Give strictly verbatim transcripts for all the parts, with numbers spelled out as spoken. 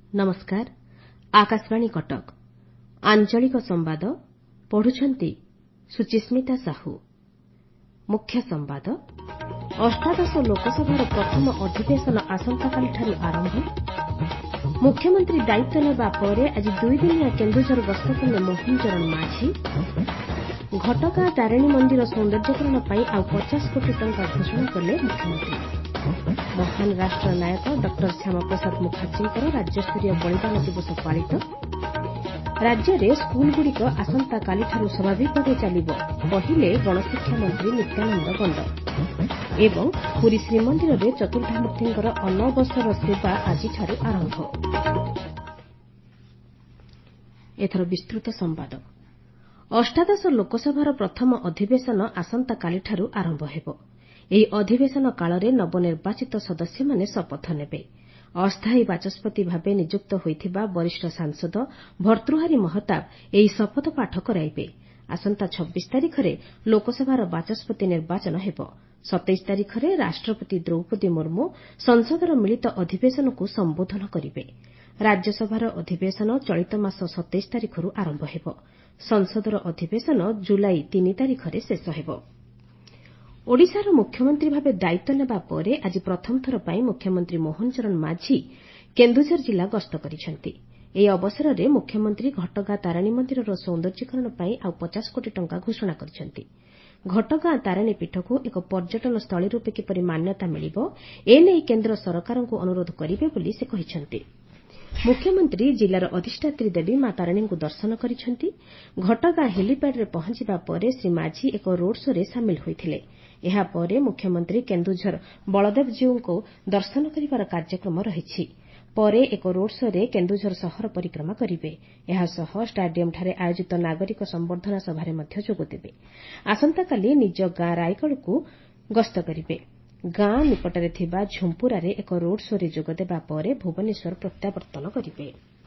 नमस्कार आकाशवाणी कटक आंचलिक संवाद पढ़ुछंती सुचिस्मिता साहू। मुख्य संवाद अष्टादश लोकसभार प्रथम अधिवेशन आसंताकालिठारु आरंभ। मुख्यमंत्री दायित्व नेबा परे आज दुई दिनिया केन्दुझर गस्त कले मोहन चरण माझी। घटगां तारिणी मंदिर सौंदर्यकरण पर आउ पचास कोटी टंका घोषणा कले मुख्यमंत्री। महान राष्ट्र नायक डॉ श्यामाप्रसाद मुखर्जी राज्यस्तरीय बलिदान दिवस पालित। राज्य में स्कूलगुड़िक आसंताकालिठारु स्वाभाविक भावे चलिब कहिले गणशिक्षा मंत्री नित्यानंद गंड। एवं पुरी श्रीमंदिर में चतुर्धामूर्तिंकर अनवसर सेवा आजिठारु आरंभ। एथर विस्तृत संवाद। अष्टादश लोकसभार प्रथम अधिवेशन आसंताकालिठारु आरंभ हेब। ଏହି ଅଧିବେଶନ କାଳରେ ନବନିର୍ବାଚିତ ସଦସ୍ୟମାନେ ଶପଥ ନେବେ। ଅସ୍ଥାୟୀ ବାଚସ୍ପତି ଭାବେ ନିଯୁକ୍ତ ହୋଇଥିବା ବରିଷ୍ଠ ସାଂସଦ ଭର୍ତ୍ତୃହାରୀ ମହତାବ ଏହି ଶପଥ ପାଠ କରାଇବେ। ଆସନ୍ତା ଛବିଶ ତାରିଖରେ ଲୋକସଭାର ବାଚସ୍ପତି ନିର୍ବାଚନ ହେବ। ସତେଇଶ ତାରିଖରେ ରାଷ୍ଟ୍ରପତି ଦ୍ରୌପଦୀ ମୁର୍ମୁ ସଂସଦର ମିଳିତ ଅଧିବେଶନକୁ ସମ୍ବୋଧନ କରିବେ। ରାଜ୍ୟସଭାର ଅଧିବେଶନ ଚଳିତ ମାସ ସତେଇଶ ତାରିଖରୁ ଆରମ୍ଭ ହେବ। ସଂସଦର ଅଧିବେଶନ ଜୁଲାଇ ତିନି ତାରିଖରେ ଶେଷ ହେବ। ଓଡ଼ିଶାର ମୁଖ୍ୟମନ୍ତ୍ରୀ ଭାବେ ଦାୟିତ୍ୱ ନେବା ପରେ ଆଜି ପ୍ରଥମ ଥର ପାଇଁ ମୁଖ୍ୟମନ୍ତ୍ରୀ ମୋହନ ଚରଣ ମାଝୀ କେନ୍ଦୁଝର ଜିଲ୍ଲା ଗସ୍ତ କରିଛନ୍ତି। ଏହି ଅବସରରେ ମୁଖ୍ୟମନ୍ତ୍ରୀ ଘଟଗାଁ ତାରିଣୀ ମନ୍ଦିରର ସୌନ୍ଦର୍ଯ୍ୟକରଣ ପାଇଁ ଆଉ ପଚାଶ କୋଟି ଟଙ୍କା ଘୋଷଣା କରିଛନ୍ତି। ଘଟଗାଁ ତାରିଣୀ ପୀଠକୁ ଏକ ପର୍ଯ୍ୟଟନ ସ୍ଥଳୀ ରୂପେ କିପରି ମାନ୍ୟତା ମିଳିବ ଏନେଇ କେନ୍ଦ୍ର ସରକାରଙ୍କୁ ଅନୁରୋଧ କରିବେ ବୋଲି ସେ କହିଛନ୍ତି। ମୁଖ୍ୟମନ୍ତ୍ରୀ ଜିଲ୍ଲାର ଅଧିଷ୍ଠାତ୍ରୀ ଦେବୀ ମା ତାରିଣୀଙ୍କୁ ଦର୍ଶନ କରିଛନ୍ତି। ଘଟଗାଁ ହେଲିପ୍ୟାଡ୍ରେ ପହଞ୍ଚିବା ପରେ ଶ୍ରୀ ମାଝୀ ଏକ ରୋଡ୍ ଶୋରେ ସାମିଲ ହୋଇଥିଲେ। ଏହାପରେ ମୁଖ୍ୟମନ୍ତ୍ରୀ କେନ୍ଦୁଝର ବଳଦେବଜୀଉଙ୍କୁ ଦର୍ଶନ କରିବାର କାର୍ଯ୍ୟକ୍ରମ ରହିଛି। ପରେ ଏକ ରୋଡ୍ ଶୋରେ କେନ୍ଦୁଝର ସହର ପରିକ୍ରମା କରିବେ। ଏହାସହ ଷ୍ଟାଡିୟମଠାରେ ଆୟୋଜିତ ନାଗରିକ ସମ୍ବର୍ଦ୍ଧନା ସଭାରେ ମଧ୍ୟ ଯୋଗଦେବେ। ଆସନ୍ତାକାଲି ନିଜ ଗାଁ ରାଇକଳକୁ ଗସ୍ତ କରିବେ। ଗାଁ ନିକଟରେ ଥିବା ଝୁମ୍ପୁରାରେ ଏକ ରୋଡ୍ ଶୋରେ ଯୋଗଦେବା ପରେ ଭୁବନେଶ୍ୱର ପ୍ରତ୍ୟାବର୍ତ୍ତନ କରିବେ।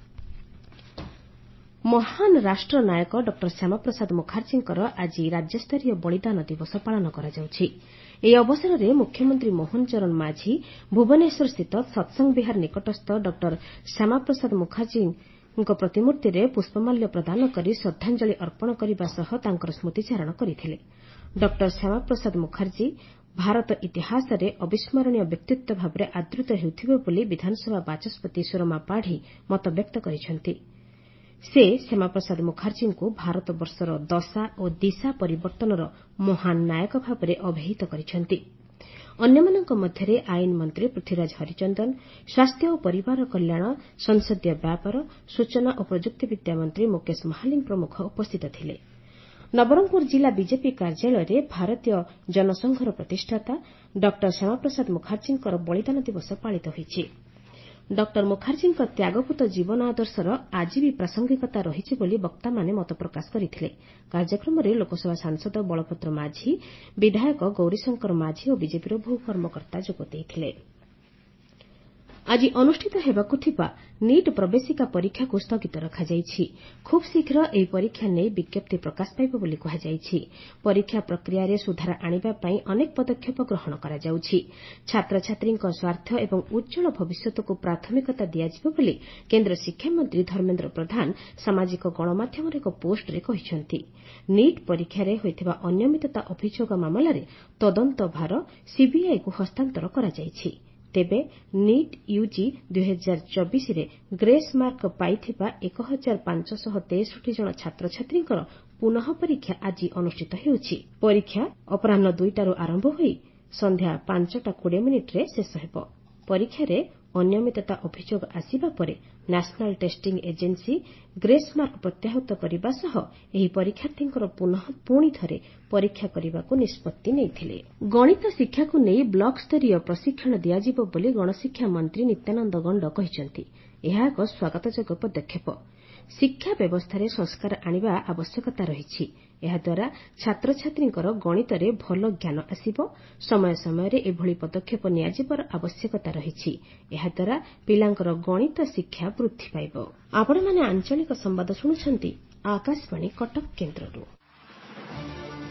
ମହାନ ରାଷ୍ଟ୍ର ନାୟକ ଡ ଶ୍ୟାମାପ୍ରସାଦ ମୁଖାର୍ଜୀଙ୍କର ଆଜି ରାଜ୍ୟସ୍ତରୀୟ ବଳିଦାନ ଦିବସ ପାଳନ କରାଯାଉଛି। ଏହି ଅବସରରେ ମୁଖ୍ୟମନ୍ତ୍ରୀ ମୋହନ ଚରଣ ମାଝୀ ଭୁବନେଶ୍ୱରସ୍ଥିତ ସତ୍ସଙ୍ଗ ବିହାର ନିକଟସ୍ଥ ଡ ଶ୍ୟାମାପ୍ରସାଦ ମୁଖାର୍ଜୀଙ୍କ ପ୍ରତିମୂର୍ତ୍ତିରେ ପୁଷ୍ପମାଲ୍ୟ ପ୍ରଦାନ କରି ଶ୍ରଦ୍ଧାଞ୍ଜଳି ଅର୍ପଣ କରିବା ସହ ତାଙ୍କର ସ୍ମୃତିଚାରଣ କରିଥିଲେ। ଡ ଶ୍ୟାମାପ୍ରସାଦ ମୁଖାର୍ଜୀ ଭାରତ ଇତିହାସରେ ଅବିସ୍ମରଣୀୟ ବ୍ୟକ୍ତିତ୍ୱ ଭାବରେ ଆଦୃତ ହେଉଥିବେ ବୋଲି ବିଧାନସଭା ବାଚସ୍ପତି ସୁରମା ପାଢ଼ୀ ମତବ୍ୟକ୍ତ କରିଛନ୍ତି। ସେ ଶ୍ୟାମାପ୍ରସାଦ ମୁଖାର୍ଜୀଙ୍କୁ ଭାରତବର୍ଷର ଦଶା ଓ ଦିଶା ପରିବର୍ତ୍ତନର ମହାନ ନାୟକ ଭାବରେ ଅଭିହିତ କରିଛନ୍ତି। ଅନ୍ୟମାନଙ୍କ ମଧ୍ୟରେ ଆଇନ ମନ୍ତ୍ରୀ ପୃଥ୍ୱୀରାଜ ହରିଚନ୍ଦନ, ସ୍ୱାସ୍ଥ୍ୟ ଓ ପରିବାର କଲ୍ୟାଣ, ସଂସଦୀୟ ବ୍ୟାପାର, ସୂଚନା ଓ ପ୍ରଯୁକ୍ତିବିଦ୍ୟା ମନ୍ତ୍ରୀ ମୁକେଶ ମହାଲିକ ପ୍ରମୁଖ ଉପସ୍ଥିତ ଥିଲେ। ନବରଙ୍ଗପୁର ଜିଲ୍ଲା ବିଜେପି କାର୍ଯ୍ୟାଳୟରେ ଭାରତୀୟ ଜନସଂଘର ପ୍ରତିଷ୍ଠାତା ଡ ଶ୍ୟାମାପ୍ରସାଦ ମୁଖାର୍ଜୀଙ୍କର ବଳିଦାନ ଦିବସ ପାଳିତ ହୋଇଛି। ଡ ମୁଖାର୍ଜୀଙ୍କ ତ୍ୟାଗପୂତ ଜୀବନ ଆଦର୍ଶର ଆଜି ବି ପ୍ରାସଙ୍ଗିକତା ରହିଛି ବୋଲି ବକ୍ତାମାନେ ମତ ପ୍ରକାଶ କରିଥିଲେ। କାର୍ଯ୍ୟକ୍ରମରେ ଲୋକସଭା ସାଂସଦ ବଳଭଦ୍ର ମାଝୀ, ବିଧାୟକ ଗୌରୀଶଙ୍କର ମାଝୀ ଓ ବିଜେପିର ବହୁ କର୍ମକର୍ତ୍ତା ଯୋଗ ଦେଇଥିଲେ। ଆଜି ଅନୁଷ୍ଠିତ ହେବାକୁ ଥିବା ନିଟ୍ ପ୍ରବେଶିକା ପରୀକ୍ଷାକୁ ସ୍ଥଗିତ ରଖାଯାଇଛି। ଖୁବ୍ ଶୀଘ୍ର ଏହି ପରୀକ୍ଷା ନେଇ ବିଜ୍ଞପ୍ତି ପ୍ରକାଶ ପାଇବ ବୋଲି କୁହାଯାଇଛି। ପରୀକ୍ଷା ପ୍ରକ୍ରିୟାରେ ସୁଧାର ଆଣିବା ପାଇଁ ଅନେକ ପଦକ୍ଷେପ ଗ୍ରହଣ କରାଯାଉଛି। ଛାତ୍ରଛାତ୍ରୀଙ୍କ ସ୍ୱାର୍ଥ ଏବଂ ଉଜ୍ଜଳ ଭବିଷ୍ୟତକୁ ପ୍ରାଥମିକତା ଦିଆଯିବ ବୋଲି କେନ୍ଦ୍ର ଶିକ୍ଷାମନ୍ତ୍ରୀ ଧର୍ମେନ୍ଦ୍ର ପ୍ରଧାନ ସାମାଜିକ ଗଣମାଧ୍ୟମର ଏକ ପୋଷ୍ଟରେ କହିଛନ୍ତି। ନିଟ୍ ପରୀକ୍ଷାରେ ହୋଇଥିବା ଅନିୟମିତତା ଅଭିଯୋଗ ମାମଲାରେ ତଦନ୍ତ ଭାର ସିବିଆଇକୁ ହସ୍ତାନ୍ତର କରାଯାଇଛି। ତେବେ ନିଟ୍ ୟୁଜି ଦୁଇ ହଜାର ଚବିଶରେ ଗ୍ରେସ୍ ମାର୍କ ପାଇଥିବା ଏକ ହଜାର ପାଞ୍ଚଶହ ତେଷଠି ଜଣ ଛାତ୍ରଛାତ୍ରୀଙ୍କର ପୁନଃ ପରୀକ୍ଷା ଆଜି ଅନୁଷ୍ଠିତ ହେଉଛି। ପରୀକ୍ଷା ଅପରାହ୍ନ ଦୁଇଟାରୁ ଆରମ୍ଭ ହୋଇ ସନ୍ଧ୍ୟା ପାଞ୍ଚଟା କୋଡ଼ିଏ ମିନିଟ୍ରେ ଶେଷ ହେବ। ପରୀକ୍ଷାରେ ଅନିୟମିତତା ଅଭିଯୋଗ ଆସିବା ପରେ national testing agency grace mark ପ୍ରତ୍ୟାହୃତ କରିବା ସହ ଏହି ପରୀକ୍ଷାର୍ଥୀଙ୍କର ପୁନଃ ପୁଣି ଥରେ ପରୀକ୍ଷା କରିବାକୁ ନିଷ୍ପତ୍ତି ନେଇଥିଲେ। ଗଣିତ ଶିକ୍ଷାକୁ ନେଇ ବ୍ଲକସ୍ତରୀୟ ପ୍ରଶିକ୍ଷଣ ଦିଆଯିବ ବୋଲି ଗଣଶିକ୍ଷା ମନ୍ତ୍ରୀ ନିତ୍ୟାନନ୍ଦ ଗଣ୍ଡ କହିଛନ୍ତି। ଏହା ଏକ ସ୍ୱାଗତଯୋଗ୍ୟ ପଦକ୍ଷେପ। ଶିକ୍ଷା ବ୍ୟବସ୍ଥାରେ ସଂସ୍କାର ଆଣିବା ଆବଶ୍ୟକତା ରହିଛି। ଏହାଦ୍ୱାରା ଛାତ୍ରଛାତ୍ରୀଙ୍କର ଗଣିତରେ ଭଲ ଜ୍ଞାନ ଆସିବ। ସମୟ ସମୟରେ ଏଭଳି ପଦକ୍ଷେପ ନିଆଯିବାର ଆବଶ୍ୟକତା ରହିଛି। ଏହାଦ୍ୱାରା ପିଲାଙ୍କର ଗଣିତ ଶିକ୍ଷା ବୃଦ୍ଧି ପାଇବ। ଆପଣମାନେ ଆଞ୍ଚଳିକ ସମ୍ବାଦ ଶୁଣୁଛନ୍ତି ଆକାଶବାଣୀ କଟକ କେନ୍ଦ୍ରରୁ।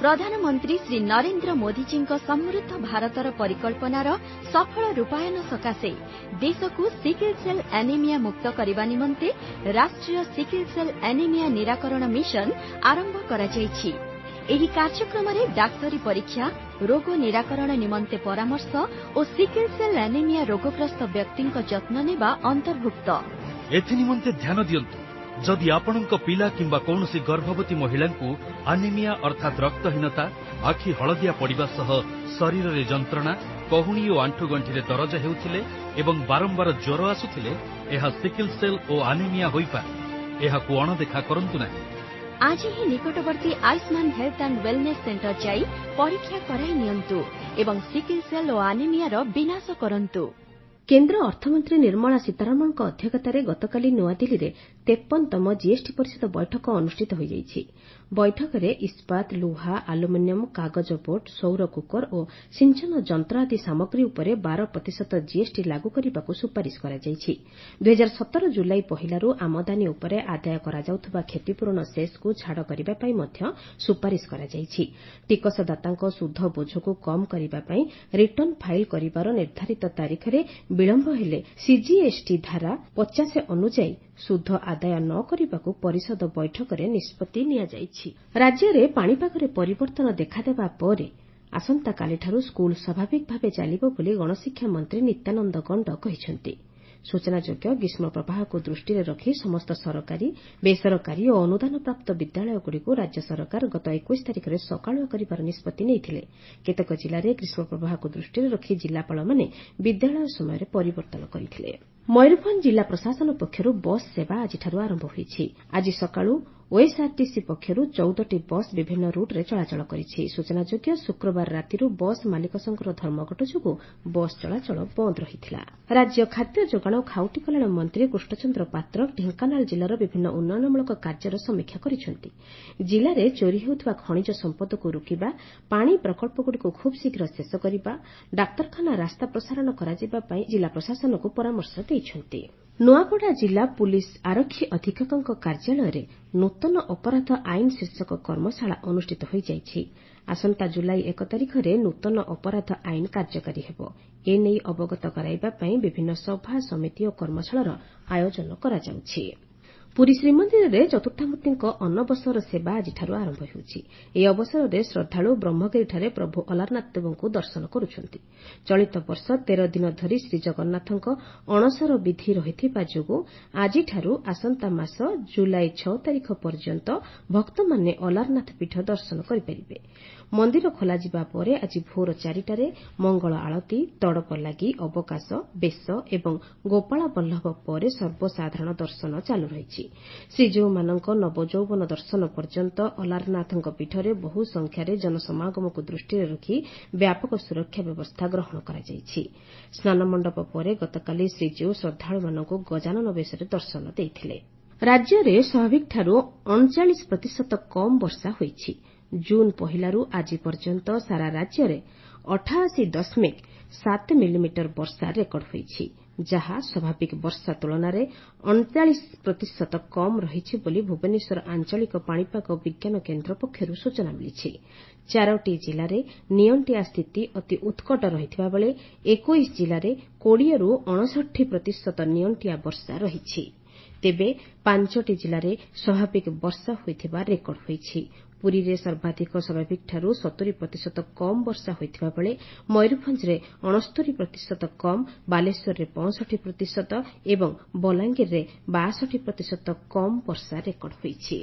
प्रधानमंत्री श्री नरेन्द्र मोदीजीଙ୍କ समृद्ध भारतर परिकल्पनार सफल रूपायन सकाशे देशको सिकल सेल एनीमिया मुक्त करने निमंते राष्ट्रीय सिकल सेल एनीमिया निराकरण मिशन आरंभ कराଯାଇଛି। ଏହି କାର୍ଯ୍ୟକ୍ରମରେ ଡାକ୍ତରୀ ପରୀକ୍ଷା, ରୋଗ ନିରାକରଣ ନିମନ୍ତେ ପରାମର୍ଶ ଓ ସିକଲ ସେଲ୍ ଆନିମିଆ ରୋଗଗ୍ରସ୍ତ ବ୍ୟକ୍ତିଙ୍କ ଯତ୍ନ ନେବା ଅନ୍ତର୍ଭୁକ୍ତ। ଏଥି ନିମନ୍ତେ ଧ୍ୟାନ ଦିଅନ୍ତୁ, ଯଦି ଆପଣଙ୍କ ପିଲା କିମ୍ବା କୌଣସି ଗର୍ଭବତୀ ମହିଳାଙ୍କୁ ଆନିମିଆ ଅର୍ଥାତ୍ ରକ୍ତହୀନତା, ଆଖି ହଳଦିଆ ପଡ଼ିବା ସହ ଶରୀରରେ ଯନ୍ତ୍ରଣା, କହୁଣି ଓ ଆଣ୍ଠୁଗଣ୍ଠିରେ ଦରଜ ହେଉଥିଲେ ଏବଂ ବାରମ୍ବାର ଜ୍ୱର ଆସୁଥିଲେ, ଏହା ସିକଲ ସେଲ୍ ଓ ଆନିମିଆ ହୋଇପାରେ। ଏହାକୁ ଅଣଦେଖା କରନ୍ତୁ ନାହିଁ। आज ही निकटवर्ती Ayushman health and wellness centre जाई परीक्षा कराई नियंतु एवं सिकल सेल और आनिमियार विनाश करंतु। केन्द्र अर्थमंत्री निर्मला सीतारमणଙ୍କ अध्यक्षताରେ गतकाली नुआदिल्लीରେ तेपनतम जीएसटी परिषद बैठक अनुष्ठित ହୋଇଯାଇଛି। बैठकରେ इस्पात, लुहा, आलुमिनियम, कागज बोर्ड, सौर कुकर ଓ ସିଞ୍ଚନ ଯନ୍ତ୍ର ଆଦି ସାମଗ୍ରୀ ଉପରେ ବାର ପ୍ରତିଶତ ଜିଏସଟି ଲାଗୁ କରିବାକୁ ସୁପାରିଶ କରାଯାଇଛି। ଦୁଇ ହଜାର ସତର ଜୁଲାଇ ପହିଲାରୁ ଆମଦାନୀ ଉପରେ ଆଦାୟ କରାଯାଉଥିବା କ୍ଷତିପୂରଣ ସେସ୍କୁ ଛାଡ଼ କରିବା ପାଇଁ ମଧ୍ୟ ସୁପାରିଶ କରାଯାଇଛି। ଟିକସଦାତାଙ୍କ ସୁଧ ବୋଝକୁ କମ୍ କରିବା ପାଇଁ ରିଟର୍ଣ୍ଣ ଫାଇଲ୍ କରିବାର ନିର୍ଦ୍ଧାରିତ ତାରିଖରେ ବିଳମ୍ବ ହେଲେ ସିଜିଏସଟି ଧାରା ପଚାଶ ଅନୁଯାୟୀ ସୁଧ ଆଦାୟ ନ କରିବାକୁ ପରିଷଦ ବୈଠକରେ ନିଷ୍ପତ୍ତି ନିଆଯାଇଛି। ରାଜ୍ୟରେ ପାଣିପାଗରେ ପରିବର୍ତ୍ତନ ଦେଖାଦେବା ପରେ ଆସନ୍ତାକାଲିଠାରୁ ସ୍କୁଲ ସ୍ୱାଭାବିକ ଭାବେ ଚାଲିବ ବୋଲି ଗଣଶିକ୍ଷା ମନ୍ତ୍ରୀ ନିତ୍ୟାନନ୍ଦ ଗଣ୍ଡ କହିଛନ୍ତି। ସୂଚନାଯୋଗ୍ୟ, ଗ୍ରୀଷ୍ମ ପ୍ରବାହକୁ ଦୃଷ୍ଟିରେ ରଖି ସମସ୍ତ ସରକାରୀ, ବେସରକାରୀ ଓ ଅନୁଦାନପ୍ରାପ୍ତ ବିଦ୍ୟାଳୟଗୁଡ଼ିକୁ ରାଜ୍ୟ ସରକାର ଗତ ଏକୋଇଶ ତାରିଖରେ ସକାଳୁଆ କରିବାର ନିଷ୍ପତ୍ତି ନେଇଥିଲେ। କେତେକ ଜିଲ୍ଲାରେ ଗ୍ରୀଷ୍ମ ପ୍ରବାହକୁ ଦୃଷ୍ଟିରେ ରଖି ଜିଲ୍ଲାପାଳମାନେ ବିଦ୍ୟାଳୟ ସମୟରେ ପରିବର୍ତ୍ତନ କରିଥିଲେ। ମୟୂରଭଞ୍ଜ ଜିଲ୍ଲା ପ୍ରଶାସନ ପକ୍ଷରୁ ବସ୍ ସେବା ଆଜିଠାରୁ ଆରମ୍ଭ ହୋଇଛି। ଆଜି ସକାଳୁ ଓଏସ୍ଆରଟିସି ପକ୍ଷରୁ ଚଉଦଟି ବସ୍ ବିଭିନ୍ନ ରୁଟ୍ରେ ଚଳାଚଳ କରିଛି। ସୂଚନାଯୋଗ୍ୟ, ଶୁକ୍ରବାର ରାତିରୁ ବସ୍ ମାଲିକ ସଂଘର ଧର୍ମଘଟ ଯୋଗୁଁ ବସ୍ ଚଳାଚଳ ବନ୍ଦ ରହିଥିଲା। ରାଜ୍ୟ ଖାଦ୍ୟ ଯୋଗାଣ ଓ ଖାଉଟି କଲ୍ୟାଣ ମନ୍ତ୍ରୀ କୃଷ୍ଣଚନ୍ଦ୍ର ପାତ୍ର ଢେଙ୍କାନାଳ ଜିଲ୍ଲାର ବିଭିନ୍ନ ଉନ୍ନୟନମୂଳକ କାର୍ଯ୍ୟର ସମୀକ୍ଷା କରିଛନ୍ତି। ଜିଲ୍ଲାରେ ଚୋରି ହେଉଥିବା ଖଣିଜ ସମ୍ପଦକୁ ରୋକିବା, ପାଣି ପ୍ରକଳ୍ପଗୁଡ଼ିକୁ ଖୁବ୍ ଶୀଘ୍ର ଶେଷ କରିବା, ଡାକ୍ତରଖାନା ରାସ୍ତା ପ୍ରସାରଣ କରାଯିବା ପାଇଁ ଜିଲ୍ଲା ପ୍ରଶାସନକୁ ପରାମର୍ଶ ଦେଇଛନ୍ତି। ନୂଆପଡ଼ା ଜିଲ୍ଲା ପୁଲିସ ଆରକ୍ଷୀ ଅଧୀକ୍ଷକଙ୍କ କାର୍ଯ୍ୟାଳୟରେ ନୂତନ ଅପରାଧ ଆଇନ ଶୀର୍ଷକ କର୍ମଶାଳା ଅନୁଷ୍ଠିତ ହୋଇଯାଇଛି। ଆସନ୍ତା ଜୁଲାଇ ଏକ ତାରିଖରେ ନୂତନ ଅପରାଧ ଆଇନ କାର୍ଯ୍ୟକାରୀ ହେବ। ଏ ନେଇ ଅବଗତ କରାଇବା ପାଇଁ ବିଭିନ୍ନ ସଭା, ସମିତି ଓ କର୍ମଶାଳାର ଆୟୋଜନ କରାଯାଉଛି। ପୁରୀ ଶ୍ରୀମନ୍ଦିରରେ ଚତୁର୍ଦ୍ଧାମୂର୍ତ୍ତିଙ୍କ ଅନବସର ସେବା ଆଜିଠାରୁ ଆରମ୍ଭ ହେଉଛି। ଏହି ଅବସରରେ ଶ୍ରଦ୍ଧାଳୁ ବ୍ରହ୍ମଗିରିଠାରେ ପ୍ରଭୁ ଅଲାରନାଥ ଦେବଙ୍କୁ ଦର୍ଶନ କରୁଛନ୍ତି। ଚଳିତ ବର୍ଷ ତେର ଦିନ ଧରି ଶ୍ରୀଜଗନ୍ନାଥଙ୍କ ଅଣସର ବିଧି ରହିଥିବା ଯୋଗୁଁ ଆଜିଠାରୁ ଆସନ୍ତା ମାସ ଜୁଲାଇ ଛଅ ତାରିଖ ପର୍ଯ୍ୟନ୍ତ ଭକ୍ତମାନେ ଅଲାରନାଥ ପୀଠ ଦର୍ଶନ କରିପାରିବେ। ମନ୍ଦିର ଖୋଲାଯିବା ପରେ ଆଜି ଭୋର ଚାରିଟାରେ ମଙ୍ଗଳ ଆଳତୀ, ତଡ଼ପ ଲାଗି, ଅବକାଶ, ବେଶ ଏବଂ ଗୋପାଳ ବଲ୍ଲଭ ପରେ ସର୍ବସାଧାରଣ ଦର୍ଶନ ଚାଲୁ ରହିଛି। ଶ୍ରୀଜୀଉମାନଙ୍କ ନବଯୌବନ ଦର୍ଶନ ପର୍ଯ୍ୟନ୍ତ ଅଲାରନାଥଙ୍କ ପୀଠରେ ବହୁ ସଂଖ୍ୟାରେ ଜନସମାଗମକୁ ଦୃଷ୍ଟିରେ ରଖି ବ୍ୟାପକ ସୁରକ୍ଷା ବ୍ୟବସ୍ଥା ଗ୍ରହଣ କରାଯାଇଛି। ସ୍ନାନମଣ୍ଡପ ପରେ ଗତକାଲି ଶ୍ରୀଜୀଉ ଶ୍ରଦ୍ଧାଳୁମାନଙ୍କୁ ଗଜାନନ ବେଶରେ ଦର୍ଶନ ଦେଇଥିଲେ। ରାଜ୍ୟରେ ସ୍ୱାଭାବିକଠାରୁ ଅଣଚାଳିଶ ପ୍ରତିଶତ କମ୍ ବର୍ଷା ହୋଇଛି। ଜୁନ୍ ପହିଲାରୁ ଆଜି ପର୍ଯ୍ୟନ୍ତ ସାରା ରାଜ୍ୟରେ ଅଠାଅଶୀ ଦଶମିକ ସାତ ମିଲିମିଟର ବର୍ଷା ରେକର୍ଡ ହୋଇଛି, ଯାହା ସ୍ୱାଭାବିକ ବର୍ଷା ତୁଳନାରେ ଅଣଚାଳିଶ ପ୍ରତିଶତ କମ୍ ରହିଛି ବୋଲି ଭୁବନେଶ୍ୱର ଆଞ୍ଚଳିକ ପାଣିପାଗ ବିଜ୍ଞାନ କେନ୍ଦ୍ର ପକ୍ଷରୁ ସୂଚନା ମିଳିଛି। ଚାରୋଟି ଜିଲ୍ଲାରେ ନିଅଣ୍ଟିଆ ସ୍ଥିତି ଅତି ଉତ୍କଟ ରହିଥିବା ବେଳେ ଏକୋଇଶ ଜିଲ୍ଲାରେ କୋଡ଼ିଏରୁ ଅଣଷଠି ପ୍ରତିଶତ ନିଅଣ୍ଟିଆ ବର୍ଷା ରହିଛି। ତେବେ ପାଞ୍ଚଟି ଜିଲ୍ଲାରେ ସ୍ୱାଭାବିକ ବର୍ଷା ହୋଇଥିବା ରେକର୍ଡ ହୋଇଛି। ପୁରୀରେ ସର୍ବାଧିକ ସ୍ୱାଭାବିକଠାରୁ ସତୁରି ପ୍ରତିଶତ କମ୍ ବର୍ଷା ହୋଇଥିବା ବେଳେ ମୟୂରଭଞ୍ଜରେ ଅଣସ୍ତରୀ ପ୍ରତିଶତ କମ୍, ବାଲେଶ୍ୱରରେ ପଞ୍ଚଷଠି ପ୍ରତିଶତ ଏବଂ ବଲାଙ୍ଗୀରରେ ବାଷଠି ପ୍ରତିଶତ କମ୍ ବର୍ଷା ରେକର୍ଡ ହୋଇଛି।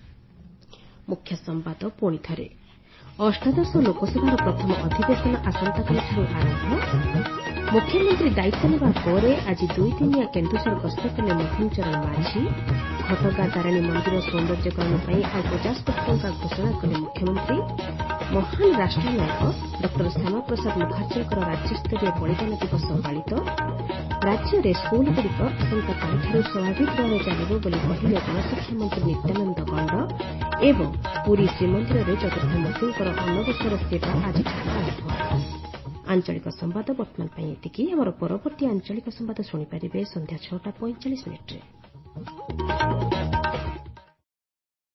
ମୁଖ୍ୟ ସମ୍ବାଦ ପୁଣିଥରେ। ଅଷ୍ଟାଦଶ ଲୋକସଭାର ପ୍ରଥମ ଅଧିବେଶନ ଆସନ୍ତାକାଲିଠାରୁ ଆରମ୍ଭ। ମୁଖ୍ୟମନ୍ତ୍ରୀ ଦାୟିତ୍ୱ ନେବା ପରେ ଆଜି ଦୁଇଦିନିଆ କେନ୍ଦୁଝର ଗସ୍ତ କଲେ ମୋହନ ଚରଣ ମାଝୀ। ଘଟଗାଁ ତାରିଣୀ ମନ୍ଦିର ସୌନ୍ଦର୍ଯ୍ୟକରଣ ପାଇଁ ଆଉ ପଚାଶ କୋଟି ଟଙ୍କା ଘୋଷଣା କଲେ ମୁଖ୍ୟମନ୍ତ୍ରୀ। ମହାନ ରାଷ୍ଟ୍ରନାୟକ ଡକ୍ଟର ଶ୍ୟାମାପ୍ରସାଦ ମୁଖାର୍ଜୀଙ୍କର ରାଜ୍ୟସ୍ତରୀୟ ବଳିଦାନ ଦିବସ ପାଳିତ। ରାଜ୍ୟରେ ସ୍କୁଲଗୁଡ଼ିକ ଆସନ୍ତାକାଲିଠାରୁ ସ୍ୱାଭାବିକ ଭାବେ ଚାଲିବ ବୋଲି କହିଲେ ଗଣଶିକ୍ଷା ମନ୍ତ୍ରୀ ନିତ୍ୟାନନ୍ଦ ଗଣ୍ଡ ଏବଂ ପୁରୀ ଶ୍ରୀମନ୍ଦିରରେ ଚତୁର୍ଦ୍ଧାମୂର୍ତ୍ତିଙ୍କର ଅନବସର ସେବା ଆଜିଠାରୁ ଆରମ୍ଭ। ଆଞ୍ଚଳିକ ସମ୍ବାଦ ବର୍ତ୍ତମାନ ପାଇଁ ଏତିକି। ଆମର ପରବର୍ତ୍ତୀ ଆଞ୍ଚଳିକ ସମ୍ବାଦ ଶୁଣିପାରିବେ ସନ୍ଧ୍ୟା ଛଅଟା ପଇଁଚାଳିଶ ମିନିଟ୍ରେ।